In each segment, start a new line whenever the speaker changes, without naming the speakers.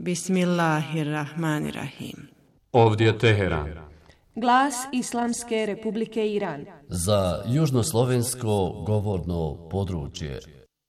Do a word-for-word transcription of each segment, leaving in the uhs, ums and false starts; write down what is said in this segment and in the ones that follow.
Bismillahirrahmanirrahim.
Ovdje je Teheran.
Glas Islamske Republike Iran.
Za južnoslovensko govorno područje.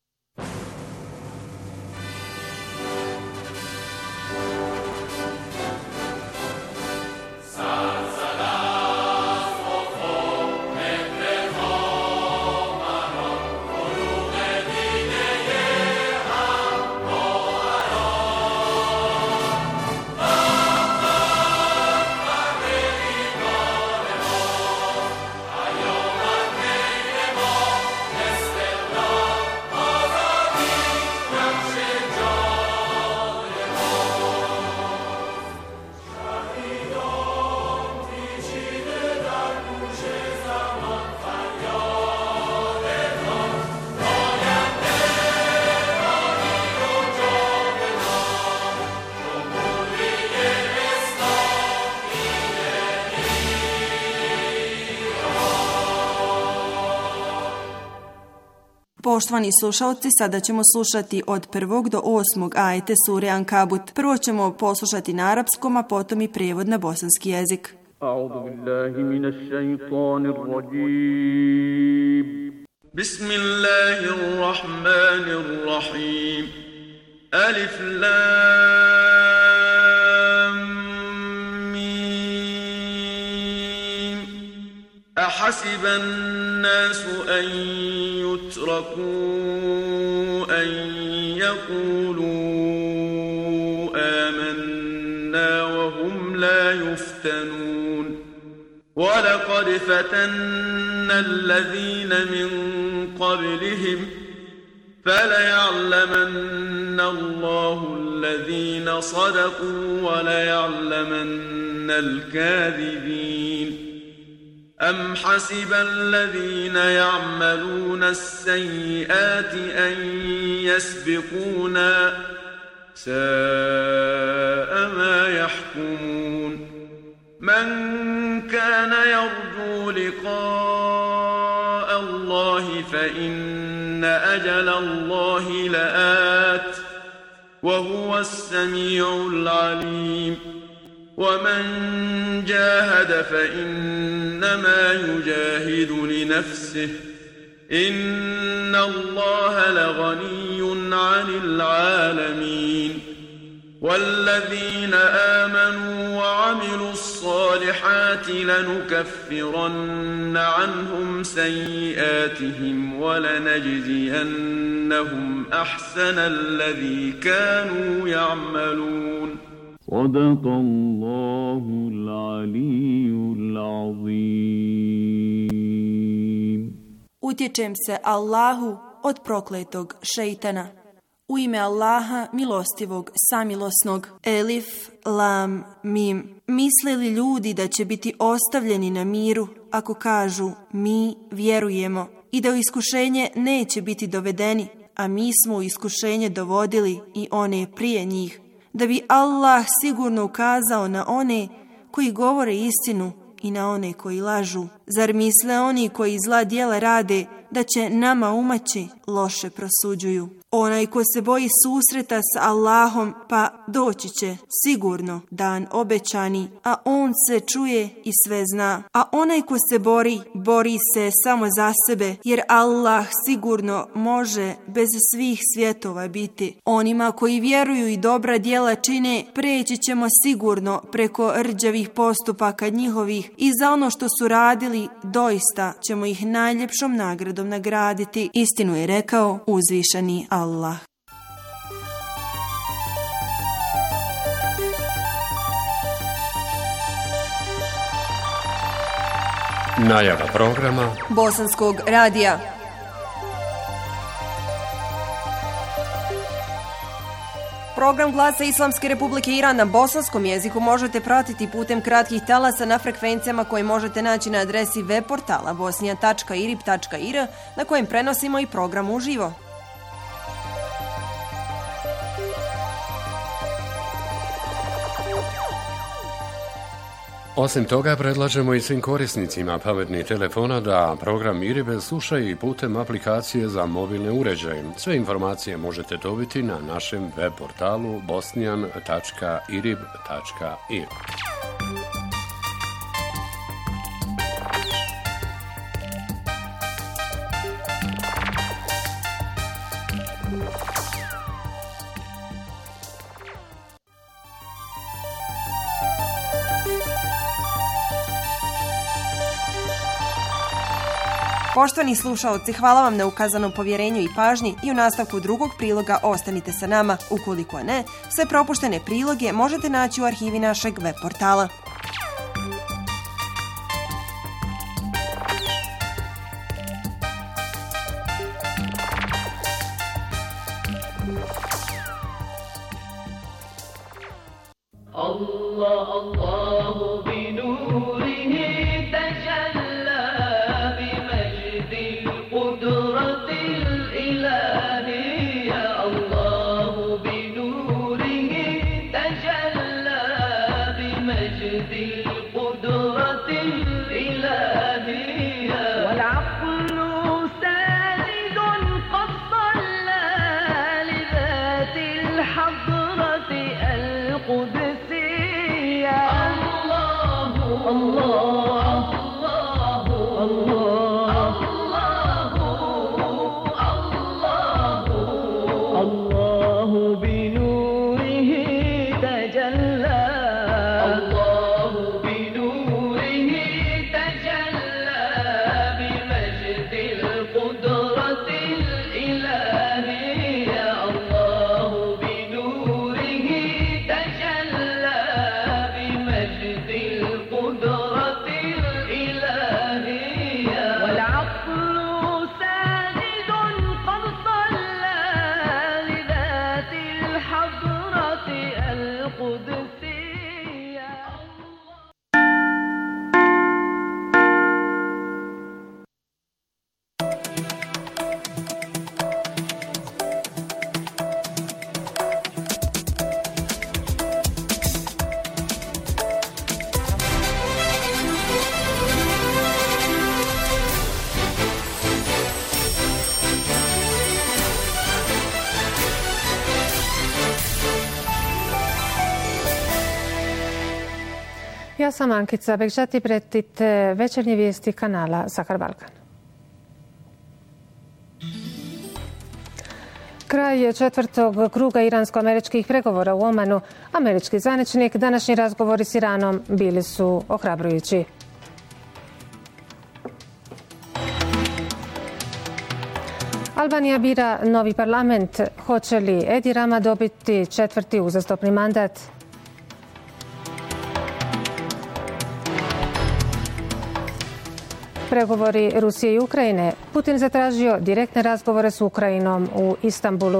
Poštovani slušalci, sada ćemo slušati od prvog do osmog ajete sure Ankabut. Prvo ćemo poslušati na arapskom, a potom i prijevod na bosanski jezik.
A'udhu billahi minash shaitanir rajim. Bismillahirrahmanirrahim. Alif lam mim. Ahasiban nasu an يتركوا أن يقولوا آمنا وهم لا يفتنون ولقد فتنا الذين من قبلهم فليعلمن الله الذين صدقوا وليعلمن الكاذبين أم حسب الذين يعملون السيئات أن يسبقونا ساء ما يحكمون من كان يرجو لقاء الله فإن أجل الله لآت وهو السميع العليم ومن جاهد فإنما يجاهد لنفسه إن الله لغني عن العالمين والذين آمنوا وعملوا الصالحات لنكفرن عنهم سيئاتهم ولنجزينهم أحسن الذي كانوا يعملون صدق الله العلي العظيم.
Utječem se Allahu od prokletog šejtana. U ime Allaha, milostivog, samilosnog. Elif, lam, mim. Misle li ljudi da će biti ostavljeni na miru ako kažu mi vjerujemo i da u iskušenje neće biti dovedeni, a mi smo u iskušenje dovodili i one prije njih, da bi Allah sigurno ukazao na one koji govore istinu i na one koji lažu. Zar misle oni koji zla djela rade da će nama umaći loše prosuđuju? Onaj ko se boji susreta s Allahom, pa doći će sigurno dan obećani, a on se čuje i sve zna. A onaj ko se bori, bori se samo za sebe, jer Allah sigurno može bez svih svjetova biti. Onima koji vjeruju i dobra djela čine, preći ćemo sigurno preko rđavih postupaka njihovih i za ono što su radili doista ćemo ih najljepšom nagradom nagraditi. Istinu je rekao uzvišeni Allah.
Najava programa
Bosanskog radija. Program Glasa Islamske Republike Iran na bosanskom jeziku možete pratiti putem kratkih talasa na frekvencijama koje možete naći na adresi web portala bosnija tačka irib tačka ir na kojem prenosimo i program uživo.
Osim toga, predlažemo i svim korisnicima pametnih telefona da program IRIB slušaju i putem aplikacije za mobilne uređaje. Sve informacije možete dobiti na našem web portalu bosnijan tačka irib tačka ir.
Poštovani slušaoci, hvala vam na ukazanom povjerenju i pažnji i u nastavku drugog priloga ostanite sa nama. Ukoliko ne, sve propuštene priloge možete naći u arhivi našeg web portala.
Allah, Allahu bi nurihi tajalla
Ja sam Ankica Bekžati, pratite večernje vijesti kanala Sahar Balkan. Kraj je četvrtog kruga iransko-američkih pregovora u Omanu. Američki zvaničnik, današnji razgovori s Iranom bili su ohrabrujući. Albanija bira novi parlament. Hoće li Edi Rama dobiti četvrti uzastopni mandat? Pregovori Rusije i Ukrajine. Putin zatražio direktne razgovore s Ukrajinom u Istanbulu.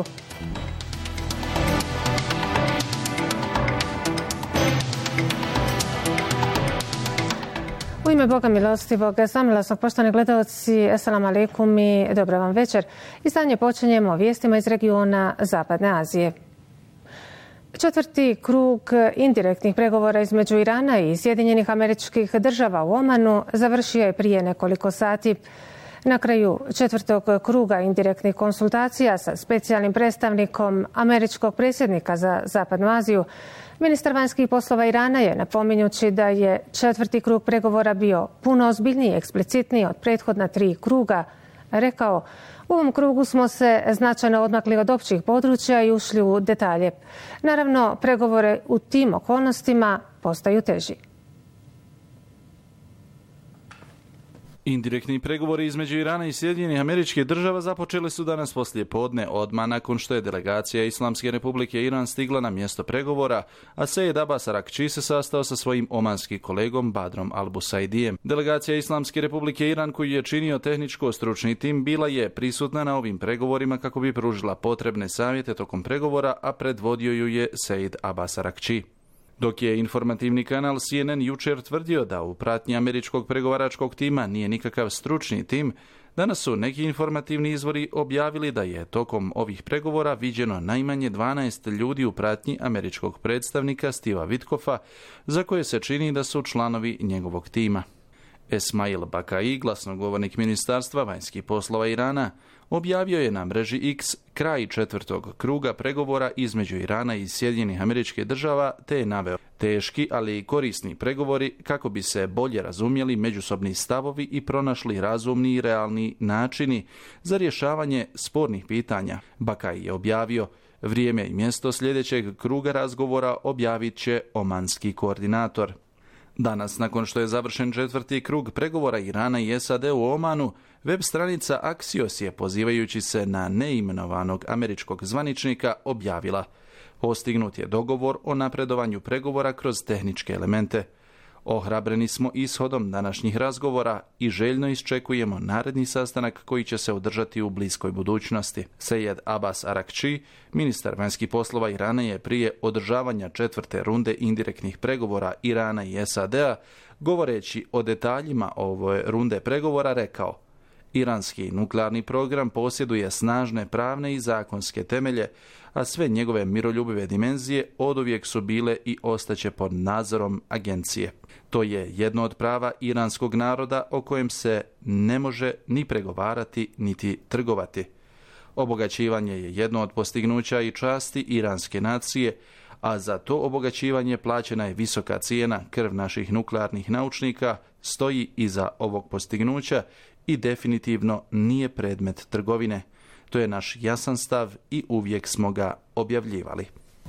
U ime Boga milostivog, samilosnog, poštovani gledalci, assalamu alaikum i dobra vam večer. Izdanje počinjemo vijestima iz regiona Zapadne Azije. Četvrti krug indirektnih pregovora između Irana i Sjedinjenih Američkih Država u Omanu završio je prije nekoliko sati. Na kraju četvrtog kruga indirektnih konsultacija sa specijalnim predstavnikom američkog predsjednika za Zapadnu Aziju, ministar vanjskih poslova Irana je, napominjući da je četvrti krug pregovora bio puno ozbiljniji i eksplicitniji od prethodna tri kruga, rekao: u ovom krugu smo se značajno odmakli od općih područja i ušli u detalje. Naravno, pregovore u tim okolnostima postaju teži.
Indirektni pregovori između Irana i Sjedinjenih Američkih Država započeli su danas poslije podne, odmah nakon što je delegacija Islamske Republike Iran stigla na mjesto pregovora, a Sejed Abbas Arakči se sastao sa svojim omanskim kolegom Badrom Al-Busaidijem. Delegacija Islamske Republike Iran, koji je činio tehničko-stručni tim, bila je prisutna na ovim pregovorima kako bi pružila potrebne savjete tokom pregovora, a predvodio ju je Sejed Abbas Arakči. Dok je informativni kanal C N N jučer tvrdio da u pratnji američkog pregovaračkog tima nije nikakav stručni tim, danas su neki informativni izvori objavili da je tokom ovih pregovora viđeno najmanje dvanaest ljudi u pratnji američkog predstavnika Steva Witkoffa, za koje se čini da su članovi njegovog tima. Esmail Bakai, glasnogovornik Ministarstva vanjskih poslova Irana, objavio je na mreži X kraj četvrtog kruga pregovora između Irana i Sjedinjenih Američkih Država, te je naveo teški, ali i korisni pregovori kako bi se bolje razumjeli međusobni stavovi i pronašli razumni i realni načini za rješavanje spornih pitanja. Bakai je objavio: vrijeme i mjesto sljedećeg kruga razgovora objavit će omanski koordinator. Danas, nakon što je završen četvrti krug pregovora Irana i S A D u Omanu, web stranica Axios je, pozivajući se na neimenovanog američkog zvaničnika, objavila: postignut je dogovor o napredovanju pregovora kroz tehničke elemente. Ohrabreni smo ishodom današnjih razgovora i željno iščekujemo naredni sastanak koji će se održati u bliskoj budućnosti. Sejed Abbas Arakči, ministar vanjskih poslova Irana, je prije održavanja četvrte runde indirektnih pregovora Irana i S A D-a, govoreći o detaljima ove runde pregovora, rekao: iranski nuklearni program posjeduje snažne pravne i zakonske temelje, a sve njegove miroljubive dimenzije oduvijek su bile i ostaće pod nadzorom agencije. To je jedno od prava iranskog naroda o kojem se ne može ni pregovarati niti trgovati. Obogaćivanje je jedno od postignuća i časti iranske nacije, a za to obogaćivanje plaćena je visoka cijena. Krv naših nuklearnih naučnika stoji iza ovog postignuća i definitivno nije predmet trgovine. To je naš jasan stav i uvijek smo ga objavljivali.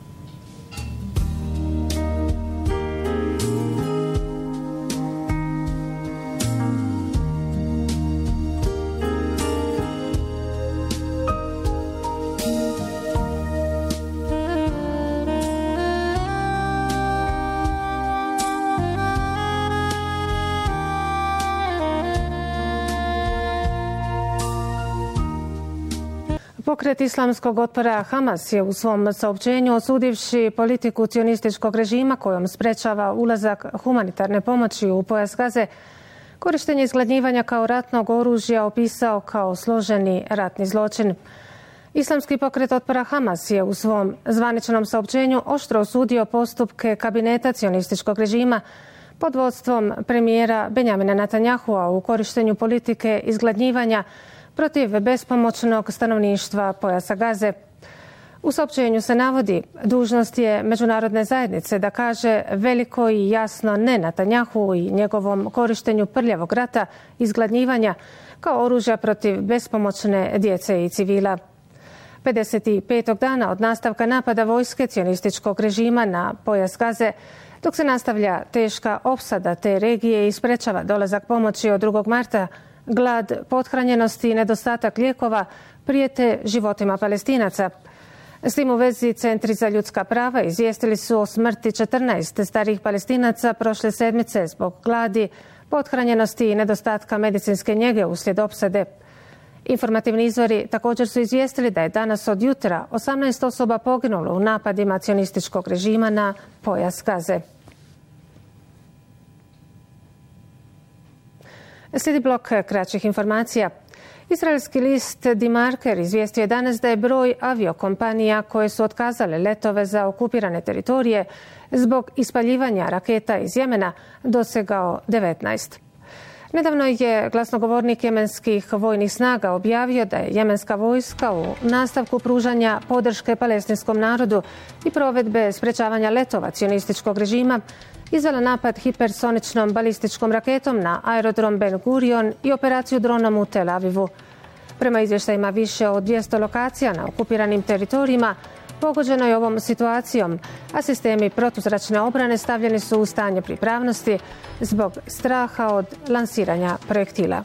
Pokret islamskog otpora Hamas je u svom saopćenju, osudivši politiku cionističkog režima kojom sprečava ulazak humanitarne pomoći u pojas Gaze, korištenje izgladnjivanja kao ratnog oružja opisao kao složeni ratni zločin. Islamski pokret otpora Hamas je u svom zvaničnom saopćenju oštro osudio postupke kabineta cionističkog režima pod vodstvom premijera Benjamina Netanyahua u korištenju politike izgladnjivanja protiv bespomoćnog stanovništva pojasa Gaze. U saopćenju se navodi: dužnost je međunarodne zajednice da kaže veliko i jasno ne Netanjahu i njegovom korištenju prljavog rata izgladnjivanja kao oružja protiv bespomoćne djece i civila. pedeset petog dana od nastavka napada vojske cionističkog režima na pojas Gaze, dok se nastavlja teška opsada te regije i sprečava dolazak pomoći od drugog marta, glad, pothranjenost i nedostatak lijekova prijete životima Palestinaca. S tim u vezi Centri za ljudska prava izvijestili su o smrti četrnaest starih Palestinaca prošle sedmice zbog gladi, pothranjenosti i nedostatka medicinske njege uslijed opsade. Informativni izvori također su izvijestili da je danas od jutra osamnaest osoba poginulo u napadima cionističkog režima na pojas Gaze. Slijedi blok kraćih informacija. Izraelski list Die Marker izvijestio je danas da je broj aviokompanija koje su otkazale letove za okupirane teritorije zbog ispaljivanja raketa iz Jemena dosegao devetnaest. Nedavno je glasnogovornik jemenskih vojnih snaga objavio da je jemenska vojska u nastavku pružanja podrške palestinskom narodu i provedbe sprečavanja letova cionističkog režima izvela napad hipersoničnom balističkom raketom na aerodrom Ben Gurion i operaciju dronom u Tel Avivu. Prema izvještajima više od dvjesto lokacija na okupiranim teritorijima pogođeno je ovom situacijom, a sistemi protuzračne obrane stavljeni su u stanje pripravnosti zbog straha od lansiranja projektila.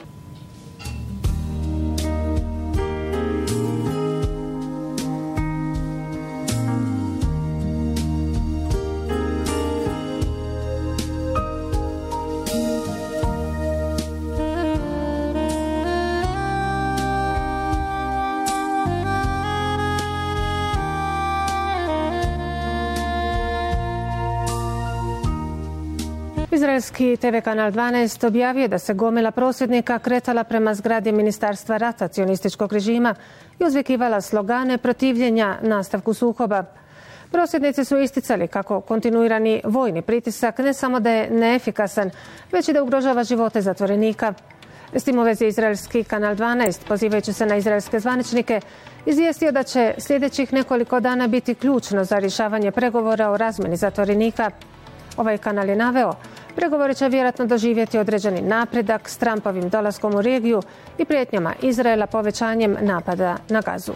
Izraelski te ve kanal dvanaest objavio da se gomila prosvjednika kretala prema zgradi Ministarstva rata cionističkog režima i uzvikivala slogane protivljenja nastavku sukoba. Prosvjednici su isticali kako kontinuirani vojni pritisak ne samo da je neefikasan, već i da ugrožava živote zatvorenika. S tim u vezi izraelski kanal dvanaest, pozivajući se na izraelske zvaničnike, izvijestio da će sljedećih nekoliko dana biti ključno za rješavanje pregovora o razmjeni zatvorenika. Ovaj kanal je naveo, pregovori će vjerojatno doživjeti određeni napredak s Trumpovim dolaskom u regiju i prijetnjama Izraela povećanjem napada na Gazu.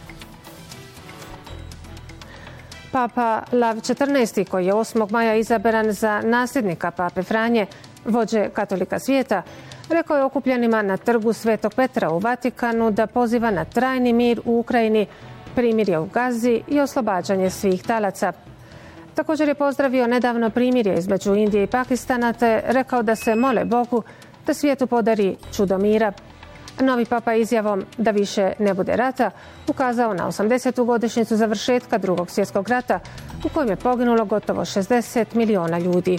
Papa Lav četrnaesti, koji je osmog maja izabran za nasljednika Pape Franje, vođe katolika svijeta, rekao je okupljenima na trgu Svetog Petra u Vatikanu da poziva na trajni mir u Ukrajini, primirje u Gazi i oslobađanje svih talaca. Također je pozdravio nedavno primirje između Indije i Pakistana te rekao da se mole Bogu da svijetu podari čudo mira. Novi papa izjavom da više ne bude rata ukazao na osamdesetu godišnjicu završetka Drugog svjetskog rata u kojem je poginulo gotovo šezdeset milijuna ljudi.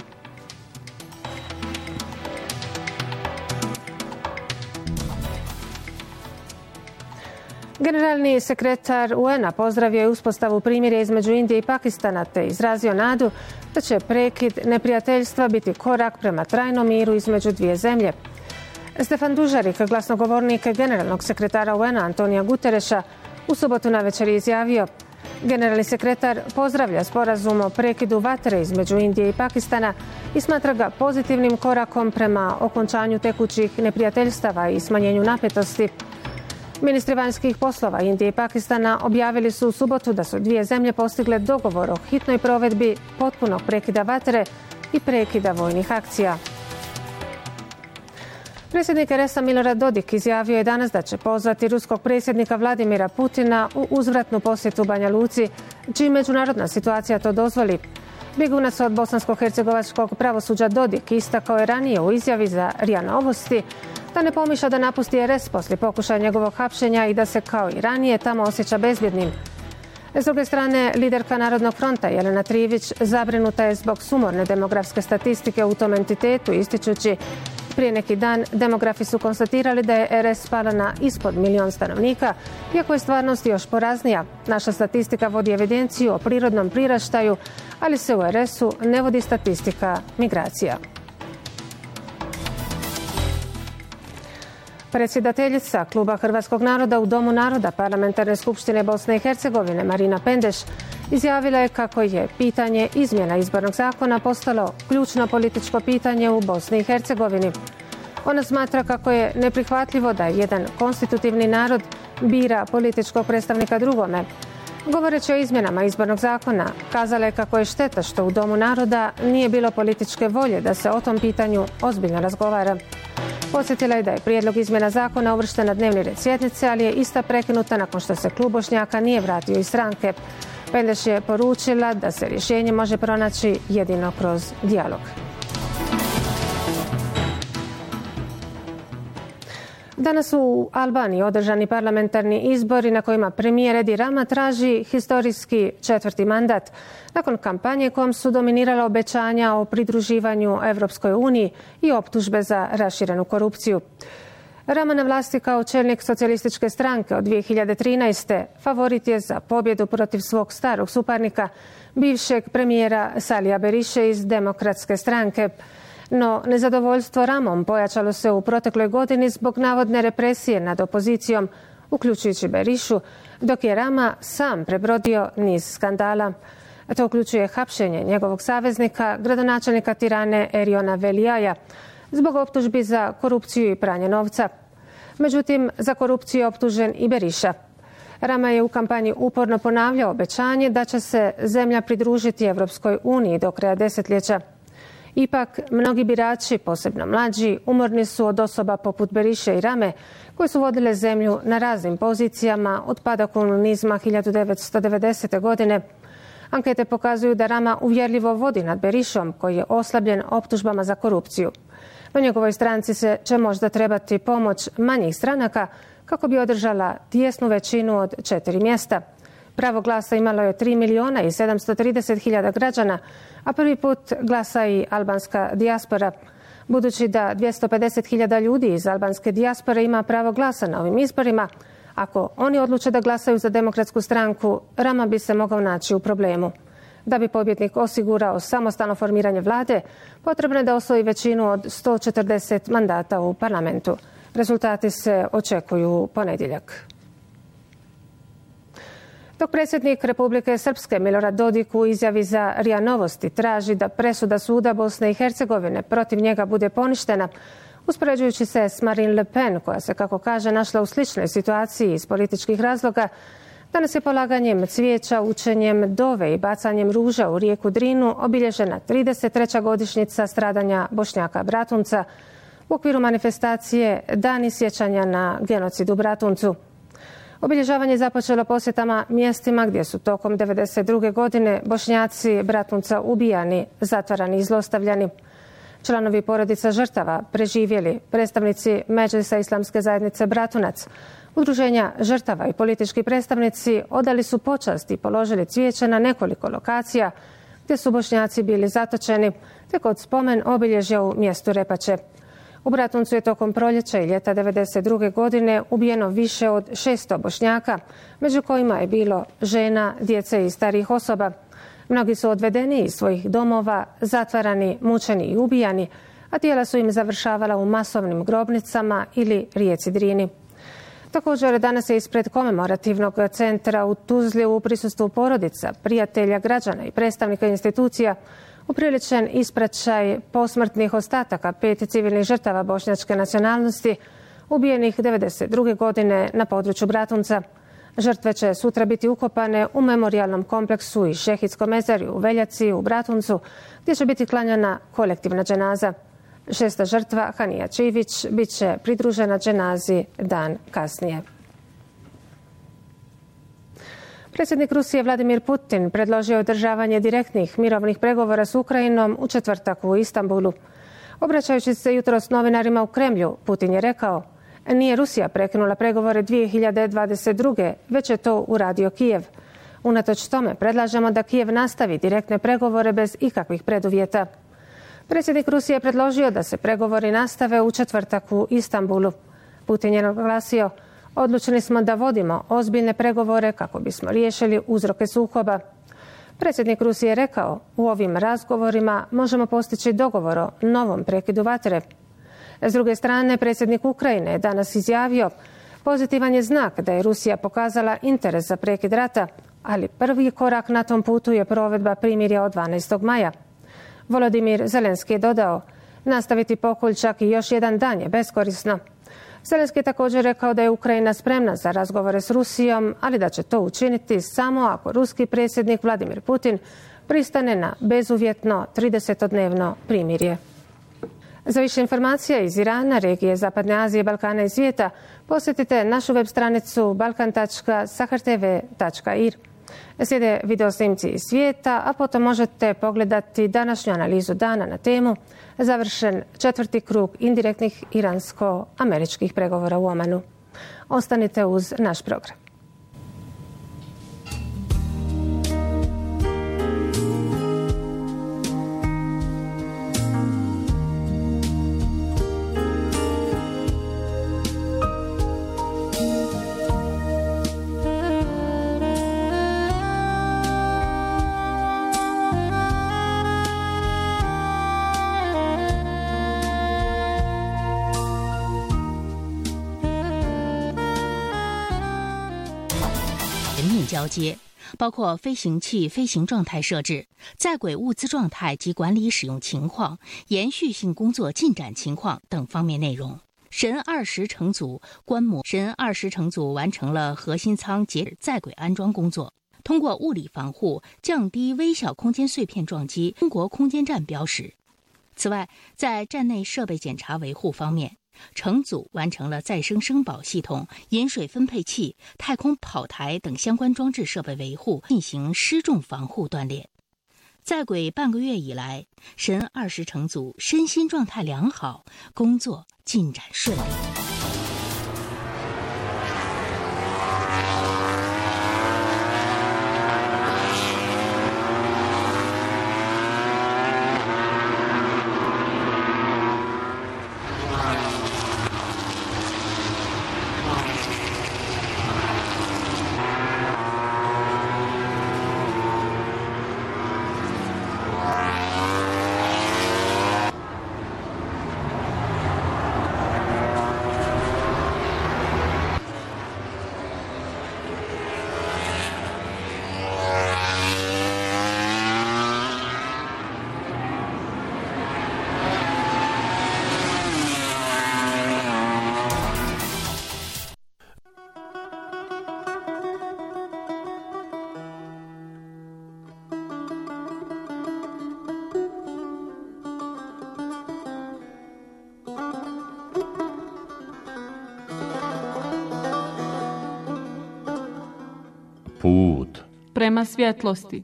Generalni sekretar U N-a pozdravio je uspostavu primirja između Indije i Pakistana te izrazio nadu da će prekid neprijateljstva biti korak prema trajnom miru između dvije zemlje. Stefan Dužarik, glasnogovornik generalnog sekretara U N-a Antonija Gutereša, u subotu navečer je izjavio: generalni sekretar pozdravlja sporazum o prekidu vatre između Indije i Pakistana i smatra ga pozitivnim korakom prema okončanju tekućih neprijateljstava i smanjenju napetosti. Ministri vanjskih poslova Indije i Pakistana objavili su u subotu da su dvije zemlje postigle dogovor o hitnoj provedbi potpunog prekida vatre i prekida vojnih akcija. Predsjednik er es a Milorad Dodik izjavio je danas da će pozvati ruskog predsjednika Vladimira Putina u uzvratnu posjetu Banja Luci, čim međunarodna situacija to dozvoli. Bjegunac od bosansko-hercegovačkog pravosuđa Dodik istakao je ranije u izjavi za R I A Novosti da ne pomišlja da napusti er es poslije pokušaja njegovog hapšenja i da se kao i ranije tamo osjeća bezbjednim. S druge strane, liderka Narodnog fronta Jelena Trivić zabrinuta je zbog sumorne demografske statistike u tom entitetu, ističući: prije neki dan demografi su konstatirali da je er es pala na ispod milijun stanovnika, iako je stvarnost još poraznija. Naša statistika vodi evidenciju o prirodnom priraštaju, ali se u er es-u ne vodi statistika migracija. Predsjedateljica Kluba Hrvatskog naroda u Domu naroda Parlamentarne skupštine Bosne i Hercegovine Marina Pendeš izjavila je kako je pitanje izmjena izbornog zakona postalo ključno političko pitanje u Bosni i Hercegovini. Ona smatra kako je neprihvatljivo da jedan konstitutivni narod bira političkog predstavnika drugome. Govoreći o izmjenama izbornog zakona, kazala je kako je šteta što u Domu naroda nije bilo političke volje da se o tom pitanju ozbiljno razgovara. Podsjetila je da je prijedlog izmjena zakona uvršten na dnevni red sjednice, ali je ista prekinuta nakon što se klub Bošnjaka nije vratio iz stranke. Pendeš je poručila da se rješenje može pronaći jedino kroz dijalog. Danas su u Albaniji održani parlamentarni izbori na kojima premijer Edi Rama traži historijski četvrti mandat nakon kampanje kojom su dominirala obećanja o pridruživanju Europskoj uniji i optužbe za raširenu korupciju. Rama na vlasti kao čelnik socijalističke stranke od dvije hiljade trinaeste favorit je za pobjedu protiv svog starog suparnika, bivšeg premijera Salija Beriše iz Demokratske stranke. No, nezadovoljstvo Ramom pojačalo se u protekloj godini zbog navodne represije nad opozicijom, uključujući Berišu, dok je Rama sam prebrodio niz skandala. To uključuje hapšenje njegovog saveznika, gradonačelnika Tirane Eriona Velijaja, zbog optužbi za korupciju i pranje novca. Međutim, za korupciju je optužen i Beriša. Rama je u kampanji uporno ponavljao obećanje da će se zemlja pridružiti Europskoj uniji do kraja desetljeća. Ipak, mnogi birači, posebno mlađi, umorni su od osoba poput Beriše i Rame, koje su vodile zemlju na raznim pozicijama od pada komunizma hiljadu devetsto devedesete. godine. Ankete pokazuju da Rama uvjerljivo vodi nad Berišom, koji je oslabljen optužbama za korupciju. No njegovoj stranci se će možda trebati pomoć manjih stranaka kako bi održala tijesnu većinu od četiri mjesta. Pravo glasa imalo je tri milijuna i sedamsto trideset hiljada građana, a prvi put glasa i albanska dijaspora. Budući da dvjesto pedeset hiljada ljudi iz albanske dijaspore ima pravo glasa na ovim izborima, ako oni odluče da glasaju za demokratsku stranku, Rama bi se mogao naći u problemu. Da bi pobjednik osigurao samostalno formiranje vlade, potrebno je da osvoji većinu od sto četrdeset mandata u parlamentu. Rezultati se očekuju u ponedjeljak. Dok predsjednik Republike Srpske Milorad Dodik u izjavi za R I A Novosti traži da presuda suda Bosne i Hercegovine protiv njega bude poništena, uspoređujući se s Marine Le Pen, koja se, kako kaže, našla u sličnoj situaciji iz političkih razloga, danas je polaganjem cvijeća, učenjem dove i bacanjem ruža u rijeku Drinu obilježena trideset treća godišnjica stradanja Bošnjaka Bratunca u okviru manifestacije Dani sjećanja na genocid u Bratuncu. Obilježavanje je započelo posjetama mjestima gdje su tokom devedeset druge godine Bošnjaci Bratunca ubijani, zatvarani i zlostavljani. Članovi porodica žrtava, preživjeli, predstavnici Medžlisa Islamske zajednice Bratunac, udruženja žrtava i politički predstavnici odali su počast i položili cvijeće na nekoliko lokacija gdje su Bošnjaci bili zatočeni, te kod spomen obilježja u mjestu Repače. U Bratuncu je tokom proljeća i ljeta devedeset druge godine ubijeno više od šesto Bošnjaka, među kojima je bilo žena, djece i starijih osoba. Mnogi su odvedeni iz svojih domova, zatvarani, mučeni i ubijani, a tijela su im završavala u masovnim grobnicama ili rijeci Drini. Također, danas je ispred komemorativnog centra u Tuzli u prisustvu porodica, prijatelja, građana i predstavnika institucija upriličen ispraćaj posmrtnih ostataka pet civilnih žrtava bošnjačke nacionalnosti ubijenih devedeset druge godine na području Bratunca. Žrtve će sutra biti ukopane u memorijalnom kompleksu i Šehidskom mezarju u Veljaci u Bratuncu, gdje će biti klanjana kolektivna dženaza. Šesta žrtva, Hanija Čivić, bit će pridružena dženazi dan kasnije. Predsjednik Rusije Vladimir Putin predložio održavanje direktnih mirovnih pregovora s Ukrajinom u četvrtak u Istanbulu. Obraćajući se jutros novinarima u Kremlju, Putin je rekao: nije Rusija prekinula pregovore dvije hiljade dvadeset druge, već je to uradio Kijev. Unatoč tome predlažemo da Kijev nastavi direktne pregovore bez ikakvih preduvjeta. Predsjednik Rusije je predložio da se pregovori nastave u četvrtak u Istanbulu. Putin je naglasio: odlučeni smo da vodimo ozbiljne pregovore kako bismo riješili uzroke sukoba. Predsjednik Rusije je rekao: u ovim razgovorima možemo postići dogovor o novom prekidu vatre. S druge strane, predsjednik Ukrajine je danas izjavio: pozitivan je znak da je Rusija pokazala interes za prekid rata, ali prvi korak na tom putu je provedba primirja od dvanaestog maja. Volodimir Zelenski je dodao: nastaviti pokolj čak i još jedan dan je beskorisno. Zelenski je također rekao da je Ukrajina spremna za razgovore s Rusijom, ali da će to učiniti samo ako ruski predsjednik Vladimir Putin pristane na bezuvjetno tridesetodnevno primirje. Za više informacija iz Irana, regije Zapadne Azije, Balkana i svijeta posjetite našu web stranicu balkan tačka sahar t v tačka i r. Slijede video snimci iz svijeta, a potom možete pogledati današnju analizu dana na temu završen četvrti krug indirektnih iransko-američkih pregovora u Omanu. Ostanite uz naš program.
命交接，包括飞行器飞行状态设置、在轨物资状态及管理使用情况、延续性工作进展情况等方面内容。神二十乘组观摩神二十乘组完成了核心舱节在轨安装工作，通过物理防护降低微小空间碎片撞击中国空间站标识。此外，在站内设备检查维护方面，乘组完成了再生生保系统、饮水分配器、太空跑台等相关装置设备维护，进行失重防护锻炼。在轨半个月以来，神二十乘组身心状态良好，工作进展顺利。
Put
prema svjetlosti.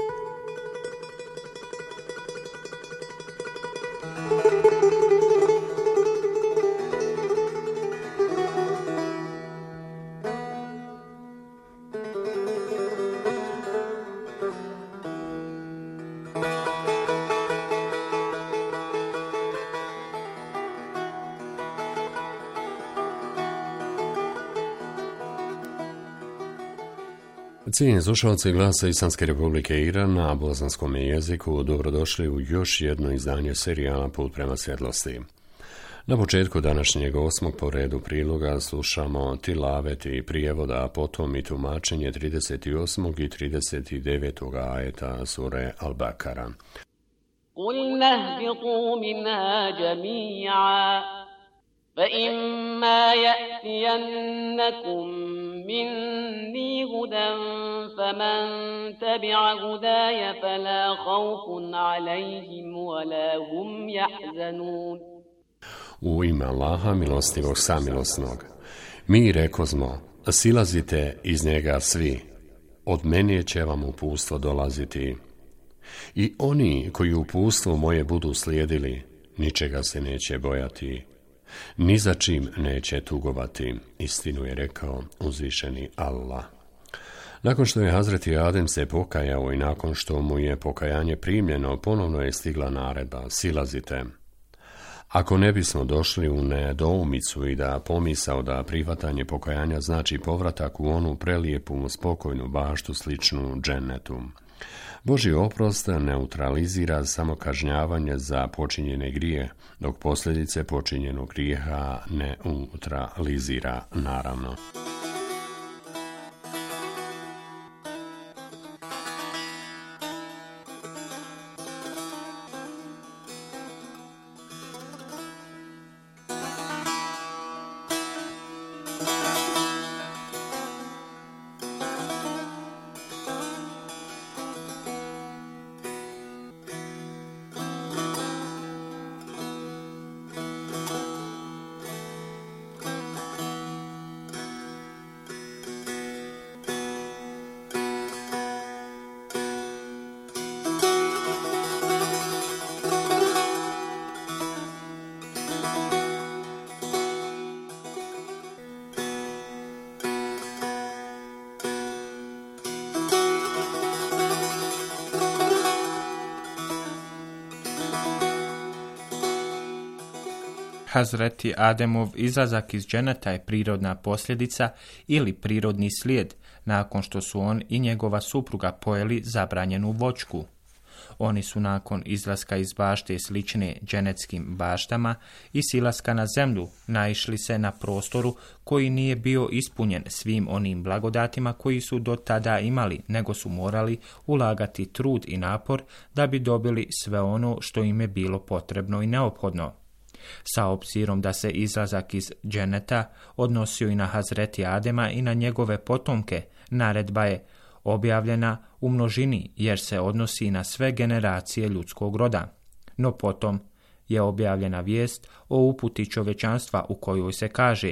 Cijenjeni slušalci Glasa Islamske Republike Iran na bosanskom jeziku, dobrodošli u još jedno izdanje serijala Put prema svjetlosti. Na početku današnjeg osmog po redu priloga slušamo tilavet i prijevoda, a potom i tumačenje trideset osmog i trideset devetog ajeta sure Al-Bakara.
قُلْنَا اهْبِطُوا مِنْهَا جَمِيعًا فَإِمَّا يَأْتِيَنَّكُمْ مِنِّي هُدًى فَمَنْ تَبِعَ هُدَايَ فَلَا خَوْفٌ عَلَيْهِمْ وَلَا هُمْ يَحْزَنُونَ.
U ime Allaha milostivog samilosnog. Mi rekozmo, silazite iz njega svi, od mene će vam upustvo dolaziti. I oni koji upustvo moje budu slijedili, ničega se neće bojati, ni za čim neće tugovati, istinu je rekao uzvišeni Allah. Nakon što je Hazreti Adem se pokajao i nakon što mu je pokajanje primljeno, ponovno je stigla naredba, silazite. Ako ne bismo došli u nedoumicu i da pomisao da prihvatanje pokajanja znači povratak u onu prelijepu, spokojnu baštu sličnu džennetu. Božji oprost neutralizira samo kažnjavanje za počinjene grije, dok posljedice počinjenog grijeha neutralizira naravno.
Hazreti Ademov izlazak iz dženeta je prirodna posljedica ili prirodni slijed nakon što su on i njegova supruga pojeli zabranjenu voćku. Oni su nakon izlaska iz bašte slične dženetskim baštama i silaska na zemlju naišli se na prostoru koji nije bio ispunjen svim onim blagodatima koji su do tada imali, nego su morali ulagati trud i napor da bi dobili sve ono što im je bilo potrebno i neophodno. Sa obzirom da se izlazak iz dženeta odnosio i na Hazreti Adema i na njegove potomke, naredba je objavljena u množini jer se odnosi na sve generacije ljudskog roda. No potom je objavljena vijest o uputi čovječanstva u kojoj se kaže: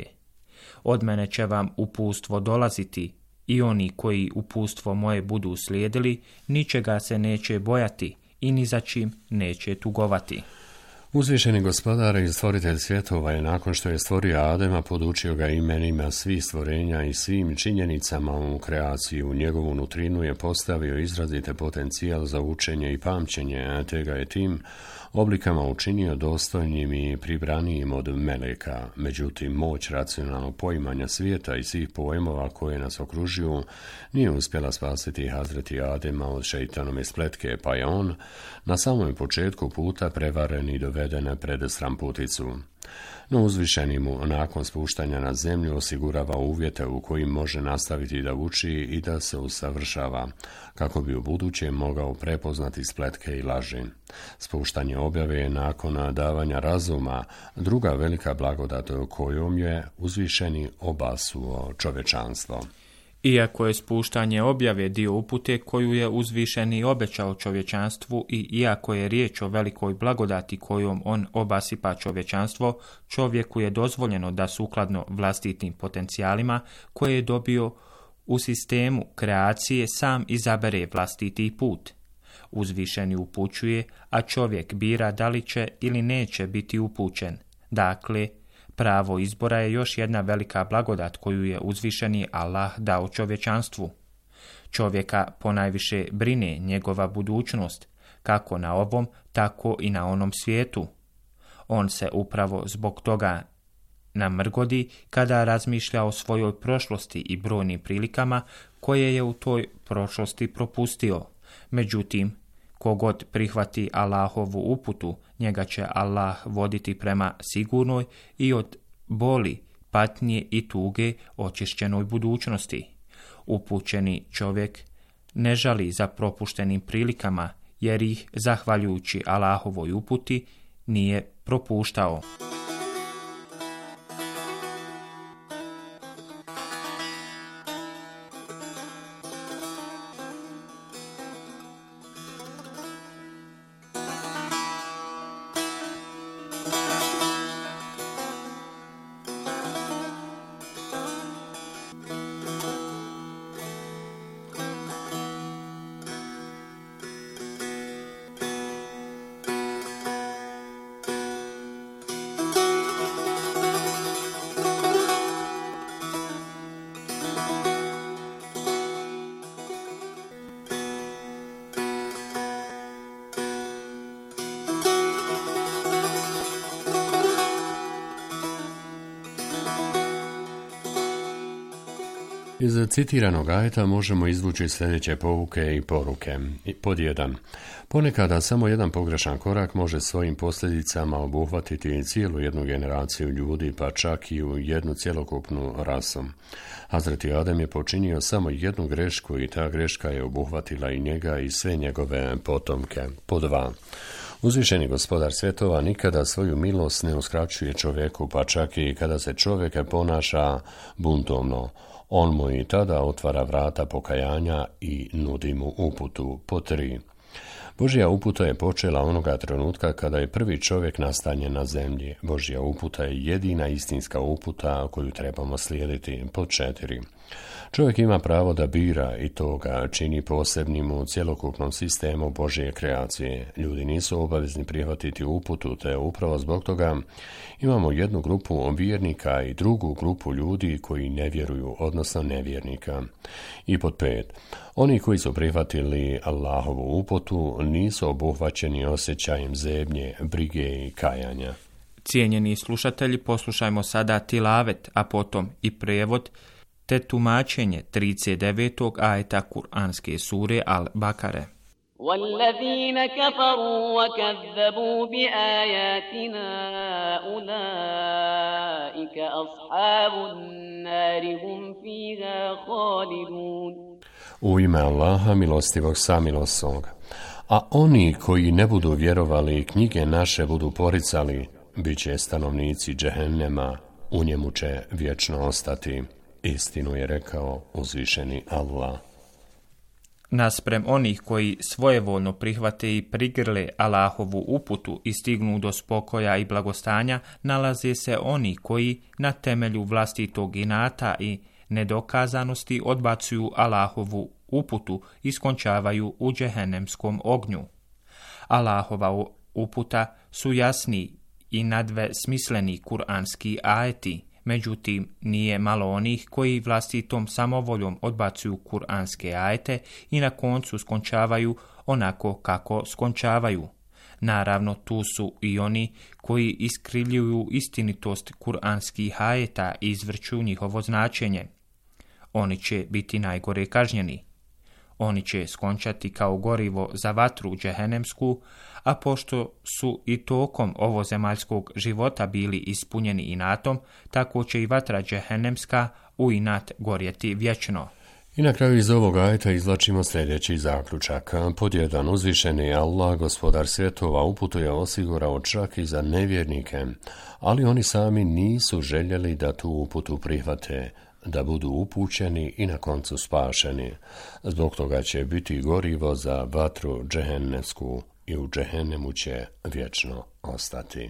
od mene će vam upustvo dolaziti i oni koji upustvo moje budu slijedili, ničega se neće bojati i ni za čim neće tugovati.
Uzvišeni gospodar i stvoritelj svjetova je nakon što je stvorio Adema podučio ga imenima svih stvorenja i svim činjenicama u kreaciji. U njegovu nutrinu je postavio izrazite potencijal za učenje i pamćenje, te ga je tim oblikama učinio dostojnim i pribranijim od meleka. Međutim, moć racionalnog poimanja svijeta i svih pojmova koje nas okružuju nije uspjela spasiti Hazreti Adema od šeitanove spletke, pa je on na samom početku puta prevaren i doveden pred stramputicu. No uzvišeni mu nakon spuštanja na zemlju osigurava uvjete u kojim može nastaviti da uči i da se usavršava, kako bi u buduće mogao prepoznati spletke i laži. Spuštanje objave je nakon davanja razuma druga velika blagodat kojom je uzvišeni obasuo čovječanstvo.
Iako je spuštanje objave dio upute koju je uzvišeni obećao čovječanstvu i iako je riječ o velikoj blagodati kojom on obasipa čovječanstvo, čovjeku je dozvoljeno da sukladno vlastitim potencijalima koje je dobio U sistemu kreacije sam izabere vlastiti put. Uzvišeni upućuje, a čovjek bira da li će ili neće biti upućen. Dakle, pravo izbora je još jedna velika blagodat koju je uzvišeni Allah dao čovječanstvu. Čovjeka ponajviše brine njegova budućnost, kako na ovom, tako i na onom svijetu. On se upravo zbog toga namrgodi kada razmišlja o svojoj prošlosti i brojnim prilikama koje je u toj prošlosti propustio. Međutim, kogod prihvati Allahovu uputu, njega će Allah voditi prema sigurnoj i od boli, patnje i tuge očišćenoj budućnosti. Upućeni čovjek ne žali za propuštenim prilikama, jer ih, zahvaljujući Allahovoj uputi, nije propuštao.
Iz citiranog ajeta možemo izvući sljedeće pouke i poruke. Pod jedan. Ponekada samo jedan pogrešan korak može svojim posljedicama obuhvatiti cijelu jednu generaciju ljudi, pa čak i u jednu cjelokupnu rasu. Hazreti Adem je počinio samo jednu grešku i ta greška je obuhvatila i njega i sve njegove potomke. Pod dva. Uzvišeni gospodar svjetova nikada svoju milost ne uskraćuje čovjeku, pa čak i kada se čovjek ponaša buntovno. On mu i tada otvara vrata pokajanja i nudi mu uputu. Po tri. Božja uputa je počela onoga trenutka kada je prvi čovjek nastanjen na zemlji. Božja uputa je jedina istinska uputa koju trebamo slijediti. Po četiri. Čovjek ima pravo da bira i to ga čini posebnim u cjelokupnom sistemu Božje kreacije. Ljudi nisu obavezni prihvatiti uputu, te upravo zbog toga imamo jednu grupu vjernika i drugu grupu ljudi koji ne vjeruju, odnosno nevjernika. I pod pet. Oni koji su prihvatili Allahovu uputu nisu obuhvaćeni osjećajem zebnje, brige i kajanja.
Cijenjeni slušatelji, poslušajmo sada tilavet, a potom i prevod te tumačenje trideset devetog ajeta Kur'anske sure Al-Bakare.
وَالَّذِينَ كَفَرُوا وَكَذَّبُوا بِآيَاتِنَا أُولَئِكَ أَصْحَابُ النَّارِ هُمْ فِيهَا خَالِدُونَ.
U ime Allaha, milostivog samilosnog. A oni koji ne budu vjerovali i knjige naše budu poricali, bit će stanovnici džehennema, u njemu će vječno ostati. Istinu je rekao uzvišeni Allah.
Nasprem onih koji svojevoljno prihvate i prigrle Allahovu uputu i stignu do spokoja i blagostanja, nalaze se oni koji na temelju vlastitog inata i nedokazanosti odbacuju Allahovu uputu i skončavaju u džehennemskom ognju. Allahova uputa su jasni i nadve smisleni kuranski ajeti. Međutim, nije malo onih koji vlastitom samovoljom odbacuju kuranske ajete i na koncu skončavaju onako kako skončavaju. Naravno, tu su i oni koji iskrivljuju istinitost kuranskih ajeta i izvrću njihovo značenje. Oni će biti najgore kažnjeni. Oni će skončati kao gorivo za vatru džehennemsku, a pošto su i tokom ovozemaljskog života bili ispunjeni inatom, tako će i vatra džehennemska u inat gorjeti vječno.
I na kraju iz ovog ajeta izvlačimo sljedeći zaključak. Pod jedan. Uzvišeni Allah, gospodar svjetova, uputu je osigurao čak i za nevjernike, ali oni sami nisu željeli da tu uputu prihvate, da budu upućeni i na koncu spašeni. Zbog toga će biti gorivo za vatru džehennemsku i u džehennemu će vječno ostati.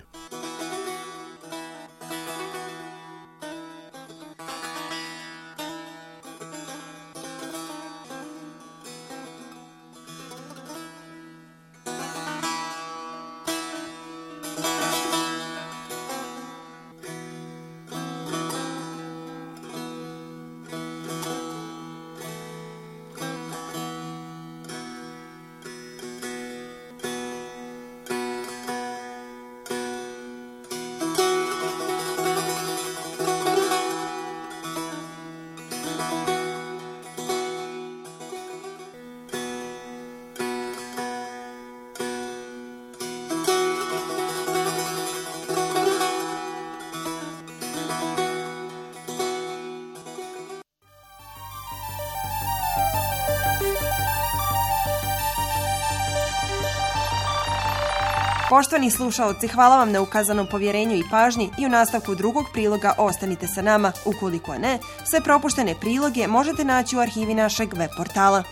Poštovani slušaoci, hvala vam na ukazanom povjerenju i pažnji i u nastavku drugog priloga ostanite sa nama. Ukoliko ne, sve propuštene priloge možete naći u arhivi našeg web portala.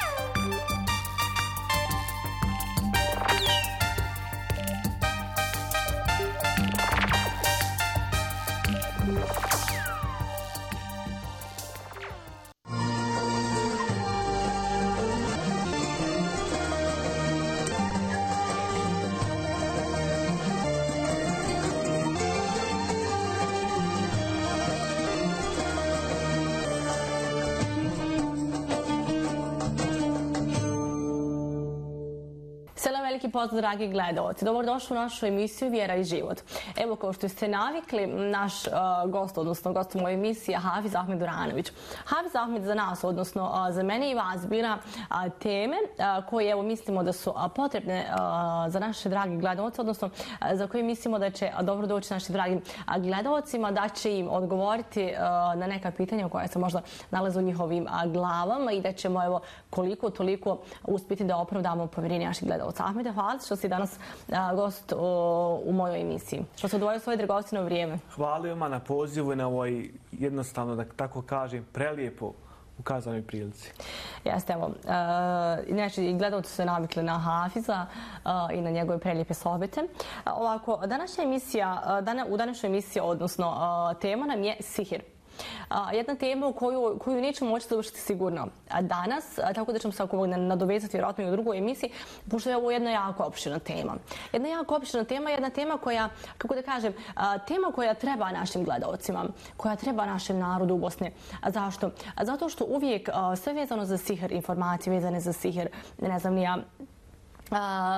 Veliki pozdrav, dragi gledalci. Dobrodošli u našu emisiju Vjera i život. Evo, kao što ste navikli, naš uh, gost, odnosno gost u mojoj emisiji je Hafiz Ahmed Duranović. Hafiz Ahmed za nas, odnosno uh, za mene i vas, bira uh, teme uh, koje evo, mislimo da su uh, potrebne uh, za naše dragi gledalce, odnosno uh, za koje mislimo da će uh, dobro doći našim dragim uh, gledalcima, da će im odgovoriti uh, na neka pitanja koja se možda nalaze u njihovim uh, glavama i da ćemo evo, koliko toliko uspjeti da opravdamo povjerenje naših gledalca. Ahmede, hvala što si danas a, gost o, u mojoj emisiji. Što se odvojio svoje dragocjeno vrijeme.
Hvala vam na pozivu i na ovoj jednostavno, da tako kažem, prelijepo ukazanoj prilici.
Jeste, evo. Uh, inače, i gledalci su se navikli na Hafiza uh, i na njegove prelijepe sohbete. Uh, ovako, današnja emisija, uh, dana, u današnjoj emisiji, odnosno uh, tema nam je sihir. A, jedna tema u koju, koju nećemo moći završiti sigurno danas, a, tako da ćemo se ako nadovezati vjerojatno i u drugoj emisiji, pošto je ovo jedna jako opširna tema. Jedna jako opširna tema, jedna tema koja, kako da kažem, a, tema koja treba našim gledalcima, koja treba našem narodu u Bosni. A zašto? A zato što uvijek a, sve vezano za sihir, informacije vezane za sihir, ne znam ni ja, Uh,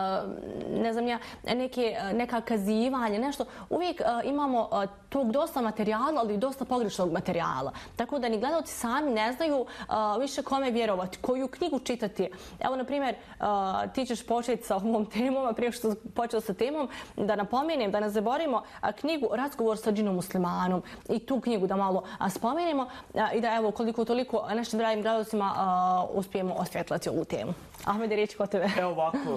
ne znam ja, neke, neka kazivanja, nešto. Uvijek uh, imamo uh, tog dosta materijala, ali i dosta pogrešnog materijala. Tako da ni gledalci sami ne znaju uh, više kome vjerovati, koju knjigu čitati. Evo, na primjer, uh, ti ćeš početi sa ovom temom, a prije što počeo sa temom, da napomenem, da ne zaboravimo uh, knjigu Razgovor sa džinom muslimanom i tu knjigu da malo uh, spomenemo uh, i da evo koliko toliko našim dragim gledalcima uh, uspijemo osvjetlati ovu temu. Ahmede, riječ kod tebe.
Evo ovako,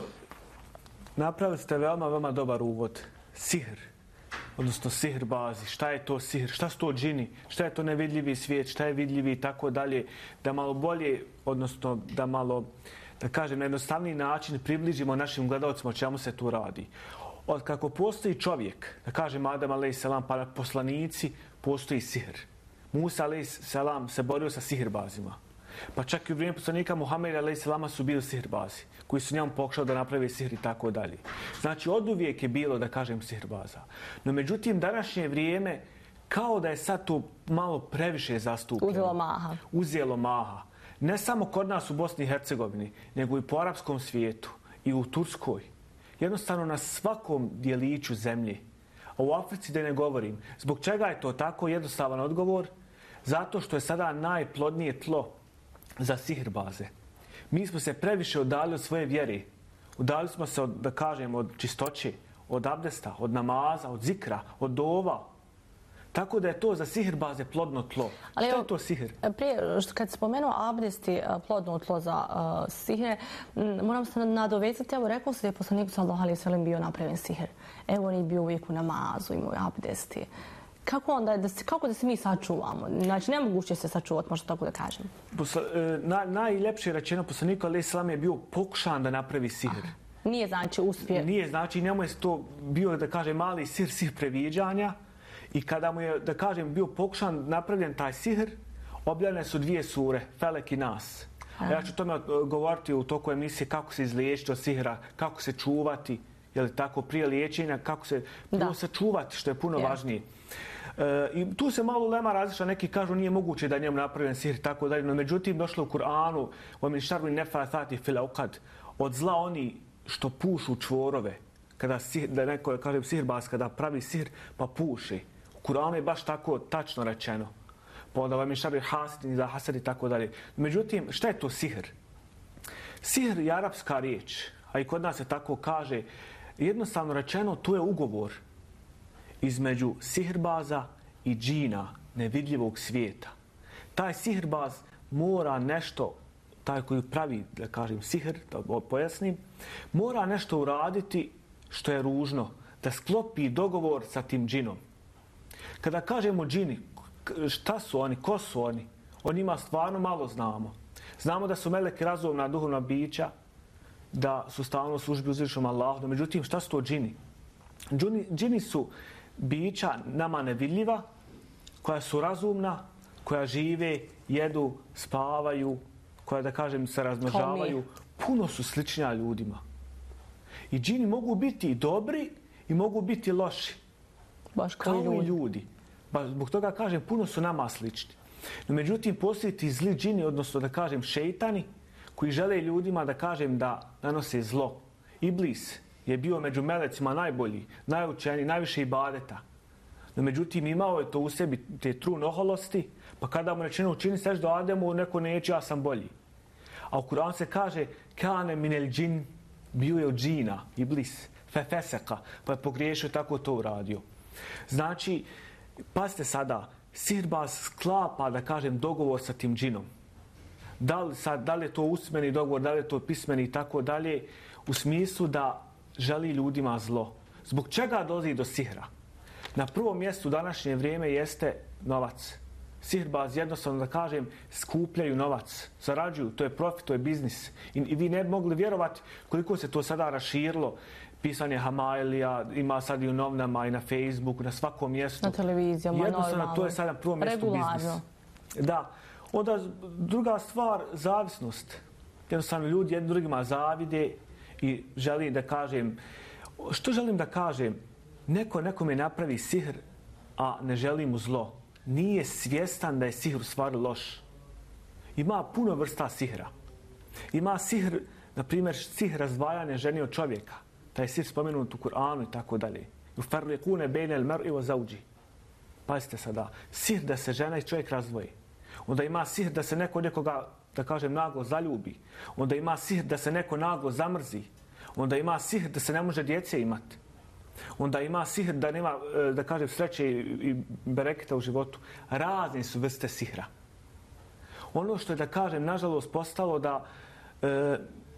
napravili ste veoma, veoma dobar uvod. Sihr, odnosno sihr bazi. Šta je to sihr? Šta su to džini? Šta je to nevidljivi svijet? Šta je vidljivi i tako dalje? Da malo bolje, odnosno da malo, da kažem, na jednostavniji način približimo našim gledalcima o čemu se tu radi. Od kako postoji čovjek, da kažem Adam a.s. pa poslanici, postoji sihr. Musa a.s. se borio sa sihrbazima. Pa čak i u vrijeme poslanika Muhameda alejselama su bili sihrbazi, koji su njemu pokušali da naprave sihr i tako dalje. Znači, od uvijek je bilo, da kažem, sihrbaza. No, međutim, današnje vrijeme, kao da je sad to malo previše zastupljeno.
Uzelo maha.
Uzelo maha. Ne samo kod nas u Bosni i Hercegovini, nego i po arapskom svijetu i u Turskoj. Jednostavno na svakom dijeliću zemlje. A u Africi da ne govorim. Zbog čega je to tako? Jednostavan odgovor. Zato što je sada najplodnije tlo za sihrbaze. Mi smo se previše udalili od svoje vjere. Udalili smo se, od, da kažem, od čistoće, od abdesta, od namaza, od zikra, od dova. Tako da je to za sihrbaze plodno tlo. Ali što je to sihr?
Prije, kad spomenuo abdesti plodno tlo za uh, sihre, moram se nadovezati. Evo, rekao se da je poslanik sallallahu alejhi ve sellem bio napravljen sihr. Evo, on je bio uvijek u namazu, imao abdesti. Kako onda, da se, kako da se mi sačuvamo? Znači, nemoguće se sačuvati, možda tako da kažem.
Posla, e, na, najljepše rečeno, poslanik alejhi selam je bio pokušan da napravi sihr.
Aha. Nije znači uspije.
Nije znači, njemu je to bio, da kažem, mali sihr, sihr previđanja. I kada mu je, da kažem, bio pokušan napravljen taj sihr, objavljene su dvije sure, Felek i Nas. A ja ću o tome govoriti u toku emisije kako se izliječiti od sihra, kako se čuvati, je li tako, prije liječenja, kako se prvo sačuvati, što je puno yeah. važnije. E, I tu se malo lema različita, neki kažu nije moguće da njemu napravljen sihr, tako dalje, no međutim došlo u Kur'anu, وَمِنْ شَرُّ النَّفَّاثَاتِ فِي الْعُقَدِ, od zla oni što pušu čvorove, kada sihr, da neko kaže sihrbaz, kada pravi sihr pa puši. U Kur'anu je baš tako tačno rečeno. Pa onda وَمِنْ شَرِّ حَاسِدٍ إِذَا حَسَدَ i tako dalje. Međutim, šta je to sihr? Sihr je arapska riječ, a i kod nas se tako kaže, jednostavno rečeno, to je ugovor između sihrbaza i džina, nevidljivog svijeta. Taj sihrbaz mora nešto, taj koji pravi, da kažem, sihr, da pojasnim, mora nešto uraditi što je ružno, da sklopi dogovor sa tim džinom. Kada kažemo džini, šta su oni, ko su oni? O njima stvarno malo znamo. Znamo da su meleki razumna duhovna bića, da su stalno u službi uzvišenom Allahu. No, međutim, šta su to džini? Džini, džini su bića nama nevidljiva, koja su razumna, koja žive, jedu, spavaju, koja, da kažem, se razmnožavaju. Puno su sličnija ljudima. I džini mogu biti i dobri i mogu biti loši.
Baš
kao
ljudi.
i ljudi. Ba, zbog toga kažem, puno su nama slični. No, međutim, postoji ti zli džini, odnosno da kažem šeitani, koji žele ljudima da kažem da nanose zlo. Iblis je bio među melecima najbolji, najučeniji, najviše ibadeta. No, međutim, imao je to u sebi, te trun oholosti, pa kada mu rečeno učini seždu Ademu, neko neće, ja sam bolji. A u Kur'anu se kaže kane minel džin, bio je od džina, Iblis, fefeseka, pa je pogriješio, tako to uradio. Znači, pazite sada, sihirbaz sklapa, da kažem, dogovor sa tim džinom. Da li, sad, da li je to usmeni dogovor, da li je to pismeni i tako dalje, u smislu da želi ljudima zlo. Zbog čega dolazi do sihra? Na prvom mjestu u današnje vrijeme jeste novac. Sihirbaz, jednostavno da kažem, skupljaju novac, zarađuju, to je profit, to je biznis. I, i vi ne bi mogli vjerovati koliko se to sada raširilo. Pisanje Hamailija, ima sad i u novinama i na Facebooku, na svakom mjestu.
Na televizijama,
jednostavno,
normalno.
to je sad na prvom mjestu biznis. Da. Onda druga stvar, zavisnost. Jednostavno ljudi jednim drugima zavide i želi da kažem, što želim da kažem, neko nekome napravi sihr, a ne želi mu zlo. Nije svjestan da je sihr u stvari loš. Ima puno vrsta sihra. Ima sihr, na primjer, sihr razdvajanja žene od čovjeka. Taj sihr spomenut u Kur'anu i tako dalje. Yufarriqune bejne al-mar'i wa zawji. Pazite sada, sihr da se žena i čovjek razdvoji. Onda ima sihr da se neko nekoga, da kažem, naglo zaljubi. Onda ima sihr da se neko naglo zamrzi. Onda ima sihr da se ne može djece imati. Onda ima sihr da nema, da kažem, sreće i bereketa u životu. Razne su vrste sihra. Ono što je, da kažem, nažalost postalo da e,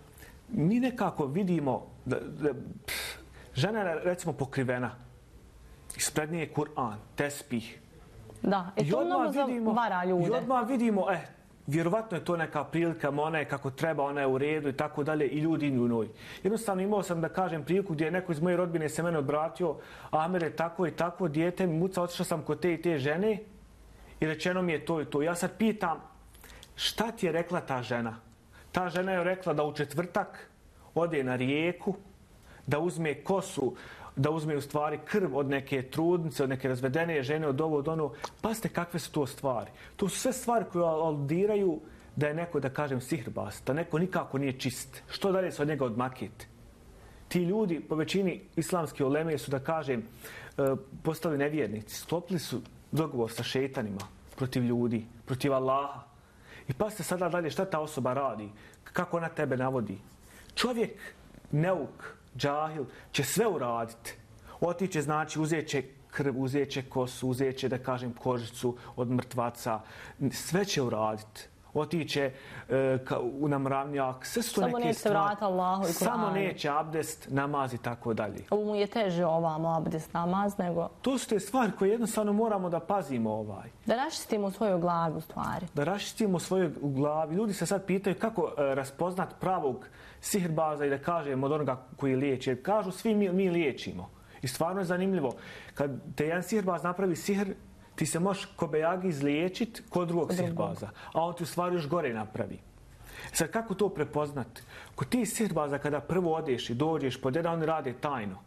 mi nekako vidimo da, da pff, žena je, recimo, pokrivena. Ispred nje je Kur'an, tespih.
Da, i to mnogo zavara ljude.
I odmah vidimo, eh, vjerovatno je to neka prilika, ona je kako treba, ona je u redu i tako dalje, i ljudi u njoj. Jednostavno imao sam, da kažem, priliku gdje je neko iz moje rodbine se mene obratio, Amer je tako i tako, dijete mi muca, otišao sam kod te i te žene i rečeno mi je to i to. Ja sad pitam, šta ti je rekla ta žena? Ta žena je rekla da u četvrtak ode na rijeku, da uzme kosu, da uzme u stvari krv od neke trudnice, od neke razvedene žene, od ovo, od ono. Pazite kakve su to stvari. To su sve stvari koje aludiraju da je neko, da kažem, sihirbaz, da neko nikako nije čist. Što dalje se od njega odmakiti? Ti ljudi, po većini islamske uleme, su, da kažem, postali nevjernici. Sklopili su dogovor sa šeitanima protiv ljudi, protiv Allaha. I pazite sada dalje šta ta osoba radi, kako ona tebe navodi. Čovjek, neuk, džahil, će sve uraditi. Otiće, znači, uzet će krv, uzet će kosu, uzet će, da kažem, kožicu od mrtvaca. Sve će uraditi. Otiće e, ka, u namravnjak. Sve su to
samo
neke stvari.
Allahu i
samo neće abdest, namaz i tako dalje.
Ovo mu je teže ovamo abdest, namaz, nego...
To su te stvari koje jednostavno moramo da pazimo ovaj.
Da raščistimo svoju glavu stvari.
Da raščistimo svoju glavu. Ljudi se sad pitaju kako e, raspoznat pravog sihirbaza i da kažem od onoga koji liječi. Jer kažu svi mi, mi liječimo. I stvarno je zanimljivo. Kad te jedan sihirbaz napravi sihr, ti se možeš kobejagi izliječiti kod drugog sihirbaza. A on ti u stvari još gore napravi. Sad kako to prepoznati? Kod ti sihirbaza kada prvo odeš i dođeš pod jedan, oni rade tajno.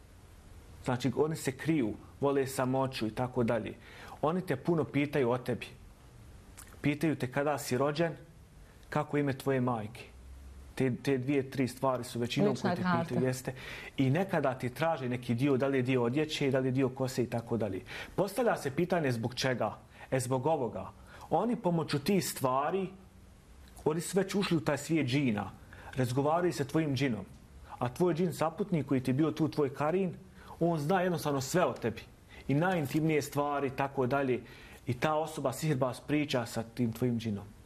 Znači oni se kriju, vole samoću i tako dalje. Oni te puno pitaju o tebi. Pitaju te kada si rođen, kako ime tvoje majke. Te, te dvije, tri stvari su većinom koje te pitaju, jeste. I nekada ti traže neki dio, da li je dio odjeće, da li je dio kose i tako dalje. Postavlja se pitanje zbog čega? E zbog ovoga. Oni pomoću tih stvari, oni su već ušli u taj svijet džina. Razgovaraju se tvojim džinom. A tvoj džin saputnik koji ti je bio tu, tvoj karin, on zna jednostavno sve o tebi. I najintimnije stvari, tako dalje. I ta osoba, sihirbaz, priča sa tim tvojim džinom.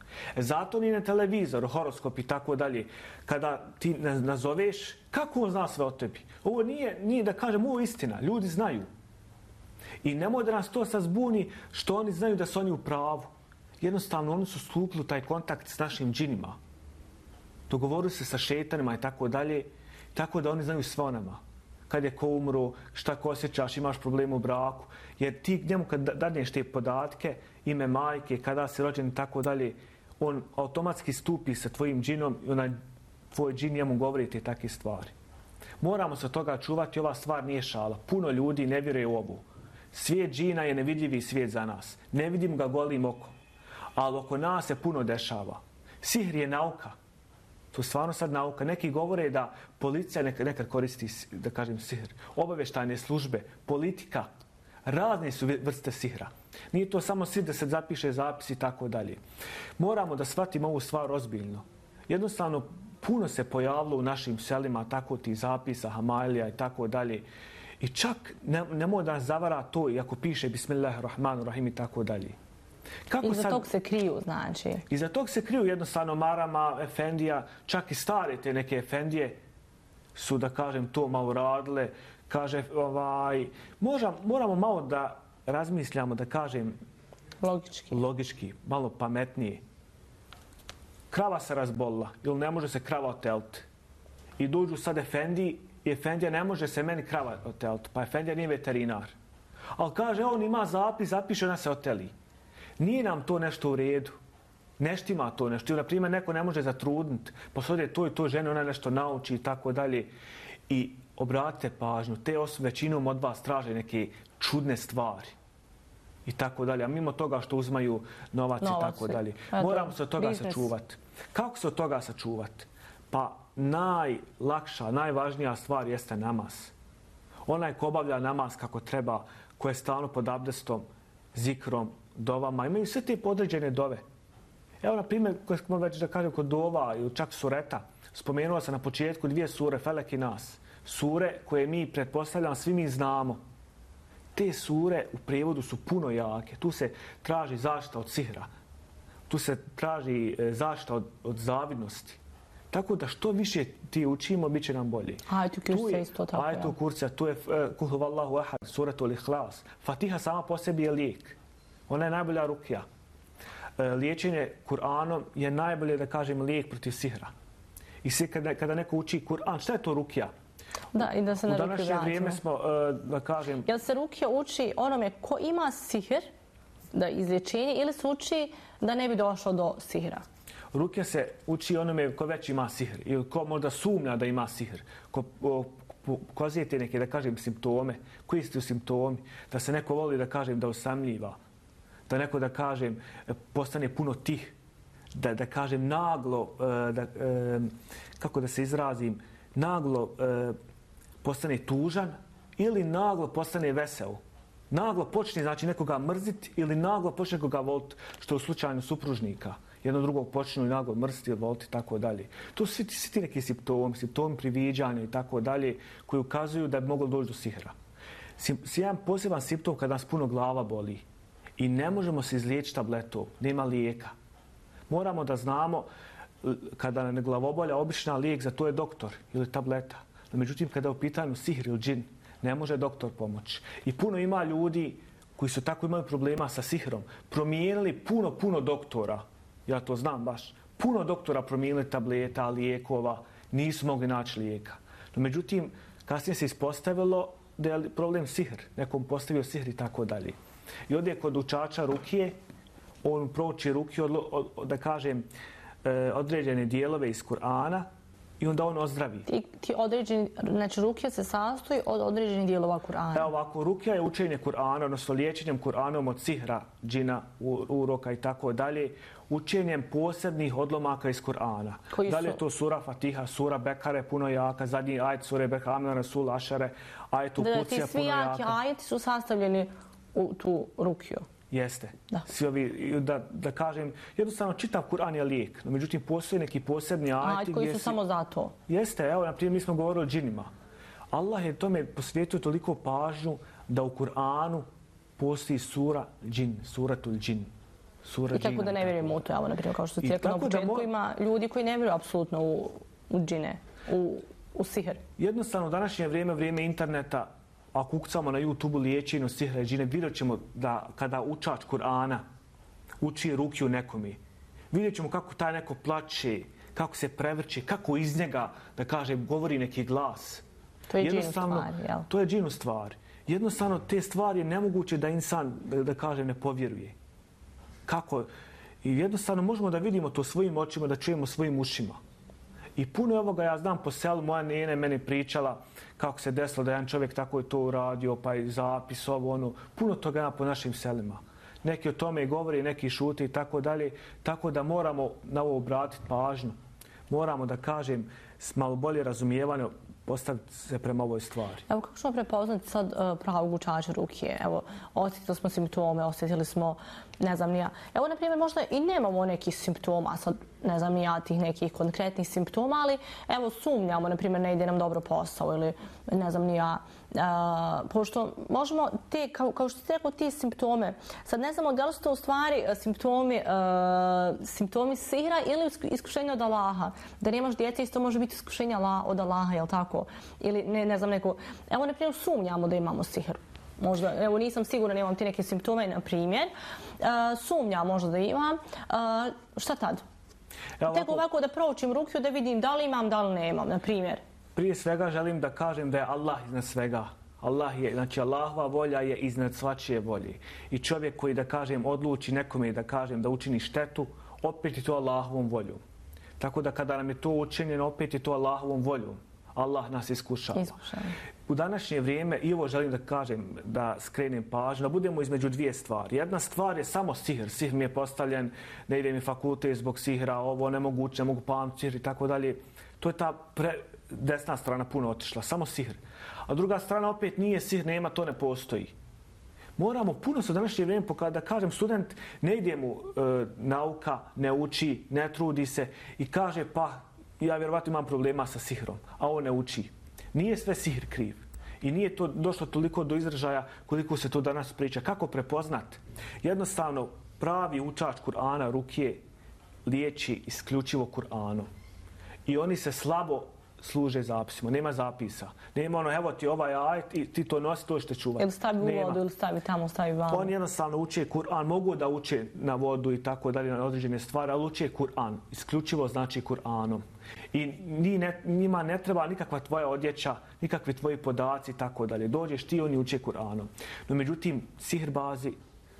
Zato ni na televizoru, horoskop i tako dalje, kada ti nazoveš, kako on zna sve o tebi? Ovo nije, nije da kažem, ovo je istina, ljudi znaju. I nemoj da nas to sad zbuni što oni znaju da su oni u pravu. Jednostavno, oni su stupili u taj kontakt s našim džinima. Dogovorili se sa šetanima i tako dalje, tako da oni znaju sve o nama. Kad je ko umro, šta ko osjećaš, imaš problem u braku. Jer ti njemu kad dadneš te podatke, ime majke, kada si rođen i tako dalje, on automatski stupi sa tvojim džinom i onaj tvoj džin njemu govori te takve stvari. Moramo se od toga čuvati, ova stvar nije šala. Puno ljudi ne vjeruje u ovu. Svijet džina je nevidljivi svijet za nas. Ne vidim ga golim okom. Ali oko nas se puno dešava. Sihr je nauka. To je stvarno sad nauka. Neki govore da policija nekad, nekad koristi, da kažem, sihr. Obavještajne službe, politika, razne su vrste sihra. Nije to samo sihr da se zapiše zapis i tako dalje. Moramo da shvatimo ovu stvar ozbiljno. Jednostavno, puno se pojavilo u našim selima tako ti zapisa, hamailija i tako dalje. I čak ne, nemoj da nas zavara to, iako piše Bismillahirrahmanirrahim i tako dalje.
Kako Iza sad, tog se kriju, znači?
Iza tog se kriju jednostavno marama, efendija, čak i stare te neke efendije su, da kažem, to malo radile. Kaže, ovaj, možda, moramo malo da razmišljamo, da kažem,
logički,
logički malo pametnije. Krava se razbolila, ili ne može se krava oteliti. I dođu sad efendiji, i efendija ne može se meni krava oteliti, pa efendija nije veterinar. Ali kaže, on ima zapis, zapiše, ona se oteli. Nije nam to nešto u redu. Nešto ima to nešto. Na primjer, neko ne može zatrudniti. Posodje to i to žene, ona nešto nauči i tako dalje. I obratite pažnju, te osobe većinom od vas traže neke čudne stvari. I tako dalje. A mimo toga što uzmaju novac, novac i tako dalje. Moramo se od toga business. sačuvati. Kako se od toga sačuvati? Pa najlakša, najvažnija stvar jeste namaz. Onaj ko obavlja namaz kako treba, ko je stalno pod abdestom, zikrom, dovama, imaju sve te podređene dove. Evo, na primjer, koje smo već da kažem kod dova ili čak sureta, spomenuo sam na početku dvije sure, Felek i Nas. Sure koje mi, pretpostavljam, svi mi znamo. Te sure u prijevodu su puno jake. Tu se traži zaštita od sihra. Tu se traži zaštita od, od zavidnosti. Tako da što više ti učimo, bit će nam bolje.
Ajetu kursa isto tako.
Ajetu kursa, tu je Kul huvallahu ahad, suratul ihlas. Fatiha sama po sebi je lijek. Ona je najbolja rukija. Liječenje Kur'anom je najbolje, da kažem, lijek protiv sihra. I svi kada, kada neko uči Kur'an, šta je to rukija?
Da, i da se na rukiju
vratimo. U današnje vrijeme smo, da kažem...
Jel se rukija uči onome ko ima sihr, da izlječenje, ili se uči da ne bi došlo do sihra?
Rukija se uči onome ko već ima sihr, ili ko možda sumnja da ima sihr, ko pokazuje te neke, da kažem, simptome, koji su simptomi, da se neko voli, da kažem, da osamljiva, da neko, da kažem, postane puno tih, da, da kažem, naglo, da, kako da se izrazim, naglo postane tužan ili naglo postane vesel. Naglo počne, znači, nekoga mrziti ili naglo počne nekoga voliti, što je u slučaju supružnika. Jedno drugog počnu i naglo mrziti ili voliti, tako dalje. To su svi, svi ti neki simptomi, simptomi priviđanja i tako dalje, koji ukazuju da bi moglo doći do sihra. Jedan poseban simptom kada nas puno glava boli i ne možemo se izliječiti tabletom, nema lijeka. Moramo da znamo kada nam je glavobolja, obična lijek za to je doktor ili tableta. No, međutim, kada je u pitanju sihr ili džin, ne može doktor pomoći. I puno ima ljudi koji su tako imali problema sa sihrom, promijenili puno, puno doktora. Ja to znam baš. Puno doktora promijenili tableta, lijekova, nisu mogli naći lijeka. No, međutim, kasnije se ispostavilo da je problem sihr. Nekom postavio sihr i tako dalje. I ovdje kod učača rukije, on prouči rukiju, od, od, od, da kažem, e, određene dijelove iz Kur'ana i onda on ozdravi.
Ti, ti određeni, znači rukija se sastoji od određenih dijelova Kur'ana.
Evo ovako, rukija je učenje Kur'ana, odnosno liječenjem Kur'anom od sihra, džina, uroka i tako dalje, učenjem posebnih odlomaka iz Kur'ana. Da li je to sura Fatiha, sura Bekare, puno jaka, zadnji ajet sure Bekare, Amen Rasul, Ašare, ajetu Kucija, puno jaka.
Da, ti svi jaki ajeti su sastavljeni u tu rukiju.
Jeste. Da. Svi ovi, da, da kažem, jednostavno čitav Kur'an je lijek. No, međutim, postoje neki posebni ajeti
koji su si... samo za to.
Jeste, evo, na primjer, mi smo govorili o džinima. Allah je tome posvijetio toliko pažnju da u Kur'anu postoji sura džin, suratul džin. Sura
I tako
džina,
da ne vjerujemo u to, evo, na primjer, kao što ti rekao na početku, mo... ima ljudi koji ne vjeruju apsolutno u, u džine, u, u sihr.
Jednostavno, u današnje vrijeme, vrijeme interneta, ako ukucamo na YouTube-u liječenju sihra i džine, vidjet ćemo da kada učač Kur'ana uči ruki u nekome, vidjet ćemo kako taj neko plače, kako se prevrće, kako iz njega, da kaže, govori neki glas.
To je džinu stvar, jel?
To je džinu stvar. Jednostavno, te stvari je nemoguće da insan, da, da kaže, ne povjeruje. Kako? I jednostavno možemo da vidimo to svojim očima, da čujemo svojim ušima. I puno ovoga ja znam po selu, moja nena je meni pričala kako se desilo da jedan čovjek tako je to uradio, pa i zapis, ovo, ono. Puno toga ima po našim selima. Neki o tome govori, neki šute i tako dalje. Tako da moramo na ovo obratiti pažnju. Moramo, da kažem, s malo bolje razumijevanje postaviti se prema ovoj stvari.
Evo, kako ćemo prepoznati sad uh, pravog učača ruke? Evo, osjetili smo simptome, osjetili smo, ne znam, nija. Evo, na primjer, možda i nemamo nekih simptoma, sad, ne znam, nija tih nekih konkretnih simptoma, ali, evo, sumnjamo, na primjer, ne ide nam dobro posao ili, ne znam, nija. Uh, pošto možemo te, kao, kao što ste rekao, ti simptome, sad ne znamo da li su to u stvari simptomi, uh, simptomi sihra ili iskušenja od Allaha. Da nemaš djece, isto može biti iskušenja od Allaha, jel tako? Ili, ne, ne znam, neko... Evo, na primjer, sumnjamo da imamo sihr. Možda, evo, nisam sigurna, nemam ti neke simptome, na primjer. Uh, sumnjam možda da imam. Uh, šta tad? Ja, ovako... Tek ovako da proučim ruku, da vidim da li imam, da li nemam, na primjer.
Prije svega želim da kažem da je Allah iznad svega. Allah je, znači Allahova volja je iznad svačije volje. I čovjek koji, da kažem, odluči nekome, da kažem, da učini štetu, opet je to Allahovom voljom. Tako da kada nam je to učinjeno, opet je to Allahovom voljom. Allah nas iskušava.
Iskušava.
U današnje vrijeme, i ovo želim da kažem, da skrenem pažnju, da budemo između dvije stvari. Jedna stvar je samo sihr. Sihr mi je postavljen, ne ide mi fakultet zbog sihra, ovo nemoguće, ne mogu pamtiti sihr i tako dalje. To je ta pre... desna strana puno otišla, samo sihr. A druga strana opet nije sihr, nema, to ne postoji. Moramo puno se u današnje vrijeme pokazati, da kažem, student ne ide mu e, nauka, ne uči, ne trudi se i kaže pa ja vjerovatno imam problema sa sihrom, a on ne uči. Nije sve sihr kriv. I nije to došlo toliko do izražaja koliko se to danas priča. Kako prepoznat? Jednostavno, pravi učač Kur'ana ruke liječi isključivo Kur'anom. I oni se slabo služe zapisima. Nema zapisa. Nema ono, evo ti ovaj ajet i ti to nosi, to što čuvati.
Ili stavi u vodu, ili stavi tamo, stavi vamo.
Oni jednostavno uče Kur'an. Mogu da uče na vodu i tako dalje, na određene stvari, ali uče Kur'an. Isključivo znači Kur'anom. I ni ne, njima ne treba nikakva tvoja odjeća, nikakvi tvoji podaci i tako dalje. Dođeš ti, oni uče Kur'anom. No međutim, sihrbazi,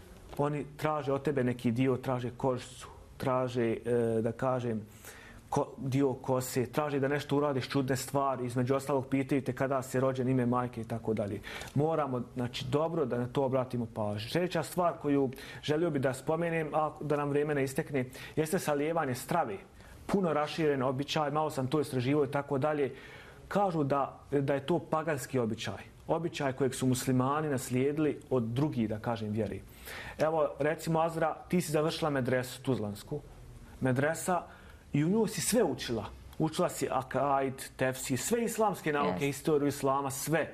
oni traže od tebe neki dio, traže kožicu, traže, e, da kažem, Ko, dio kose, traži da nešto uradiš čudne stvari, između ostalog pitaju te kada si rođen, ime majke i tako dalje. Moramo, znači, dobro da na to obratimo pažnju. Sljedeća stvar koju želio bi da spomenem, a da nam vrijeme ne istekne, jeste salijevanje strave. Puno raširen običaj, malo sam to istraživao i tako dalje. Kažu da, da je to paganski običaj. Običaj kojeg su muslimani naslijedili od drugih, da kažem, vjeri. Evo, recimo, Azra, ti si završila medresu Tuzlansku. Medresa, i u nju si sve učila. Učila si akaid, tefsir, sve islamske nauke, yes. Historiju islama, sve.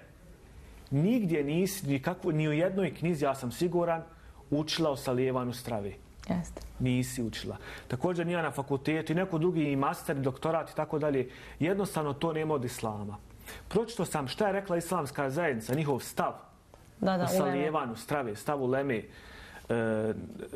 Nigdje nisi, nikakvo, ni u jednoj knjizi, ja sam siguran, učila o salijevanju strave.
Jeste.
Nisi učila. Također nije na fakultetu i neko drugi i master, doktorat i tako dalje. Jednostavno to nema od islama. Pročito sam šta je rekla islamska zajednica, njihov stav
da, da,
o salijevanju strave, stav uleme. E,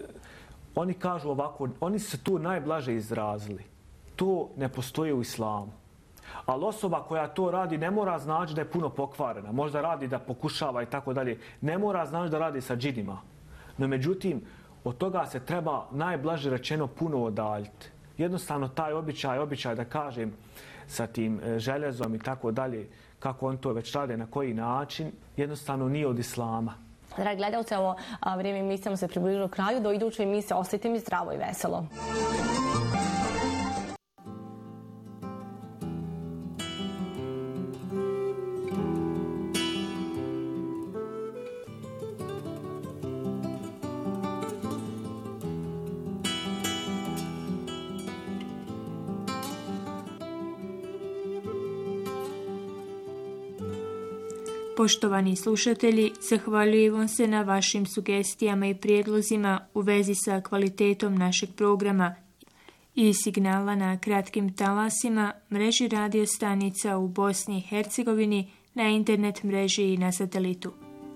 Oni kažu ovako, oni su se tu najblaže izrazili. To ne postoji u islamu. Ali osoba koja to radi ne mora znači da je puno pokvarena. Možda radi da pokušava i tako dalje. Ne mora znači da radi sa džinima. No međutim, od toga se treba najblaže rečeno puno odaljiti. Jednostavno taj običaj, običaj da kažem sa tim željezom i tako dalje, kako on to već rade, na koji način, jednostavno nije od islama.
Dragi gledalci, ovo a, vrijeme emisijama se približilo kraju. Do iduće emisije ostajte mi zdravo i veselo.
Poštovani slušatelji, zahvaljujemo se na vašim sugestijama i prijedlozima u vezi sa kvalitetom našeg programa i signala na kratkim talasima, mreži radio stanica u Bosni i Hercegovini, na internet mreži i na satelitu.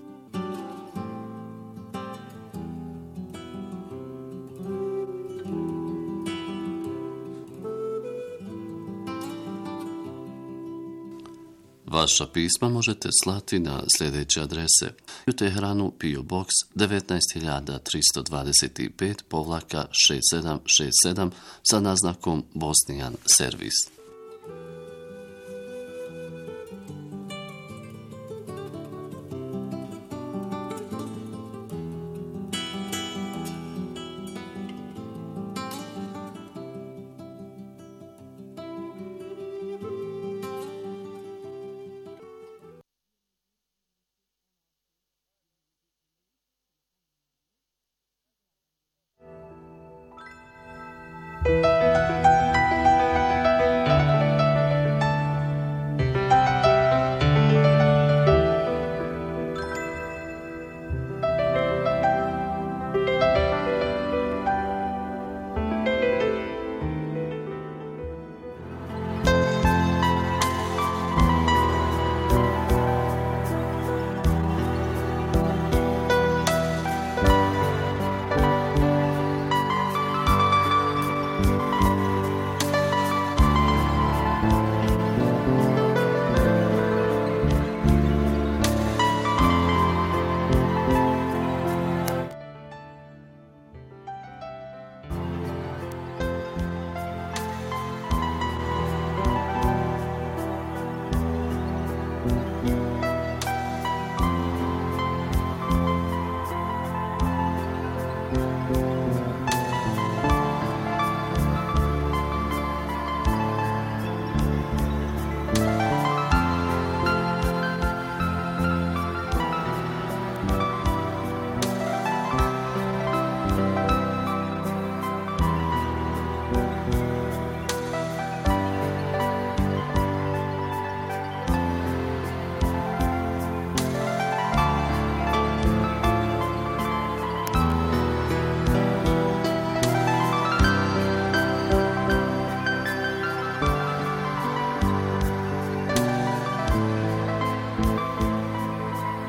Vaša pisma možete slati na sljedeće adrese: u Teheranu P O Box devetnaest hiljada tristo dvadeset pet povlaka šest sedam šest sedam sa naznakom Bosnijan servis.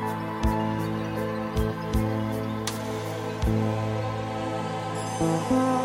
Thank you.